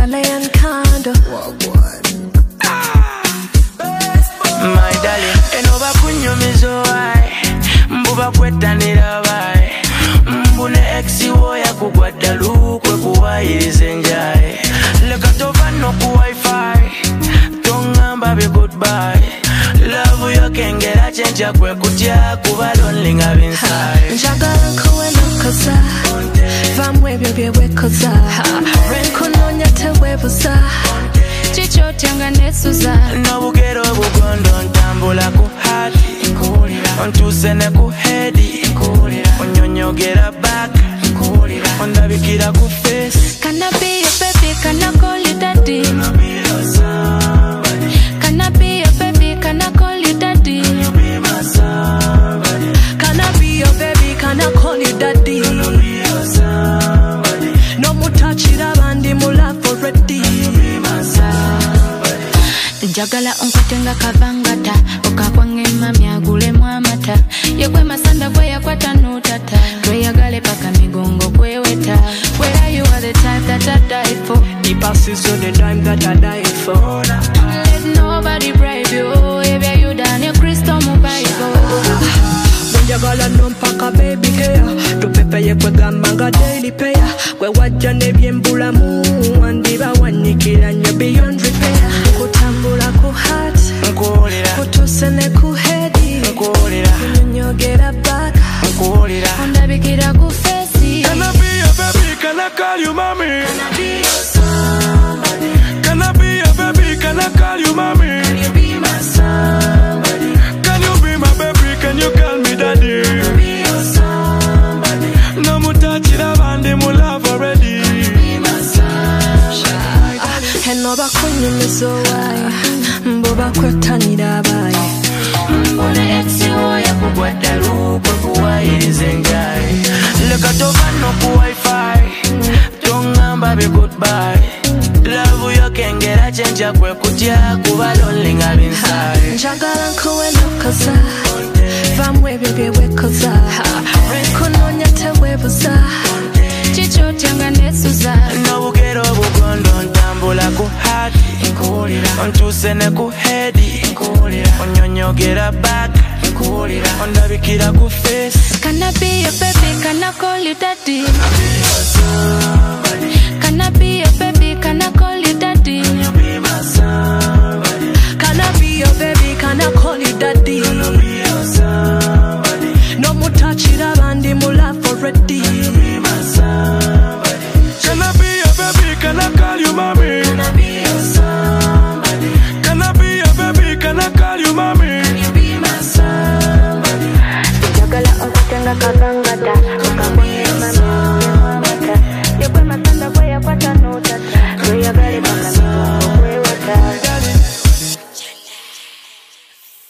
Italian condo. My darling, enoba kunyumizo ai, mbuba kwetanira bai, mbune exi woya kugwadalu kwe kuwayirize njai, leka tova no ku wifi, tongamba be goodbye, love you kengera chenja kwe kutya kuba lonely ngabinsaye. Njagala nkuwe nokoza, vamwe byo byewekoza, renkunonya tewebuza, chicho tyanga nesuza. Nobugero bugondo ntambula ku hati, ontuse ne ku headi, onyonyogera back, ondabikira ku face. Can I be your baby, can I call you daddy? Can I be your baby, can I call you daddy? Can I be your baby, can I call you daddy? No more touch it up and mu love already. Njagala onkutenga kavangata, okakwange mami agule mwamata, yekwe masanda kwe yakwata nutata, tweyagale paka migongo kweweta. Where you are the type that I die for, the passes so the time that I die for. Let nobody bribe you, if you done your crystal mobile. Njagala nompaka baby care, tupepe yekwe gamanga daily payer, kwe wajja nebyembulamu, wandiba wanikira nyo beyond repair. Kutambula ku heart, kutuse ne ku headi, kunyonyogera back, ondabikira ku face. Can I be your baby, can I call you mommy? Can I be your somebody? Can I be your baby, can I call you mommy? Can you be my somebody? Can you be my baby, can you call me daddy? Can I be your somebody? No mutachira bandi mu love already. Can you be my sunshine? Enoba kunyumizo wae, mbuba kwetanira bae, mbone exi woya kugwadalu kwe kuwayirize njai, leka tova no ku wifi, tongamba be goodbye, love you kengera chenja kwe kutya kuba lonely ngabinsaye. njagala nkuwe nokoza, vamwe byo byewekoza, renkunonya tewebuza, chicho tyanga nesuza. Nobugero bugondo ntambula ku hati, ontuse ne ku headi, onyonyogera back, ondabikira ku face. Can I be your baby, can I call you daddy? Can I be your baby, can I call you daddy? Can I be your baby, can I call you daddy? No more touch it up and mu love already. Can I be your baby, can I call you mommy? Can I be your somebody? Can I be your baby, can I call you mommy? Can you be my somebody? Njagala onkutenga kavangata,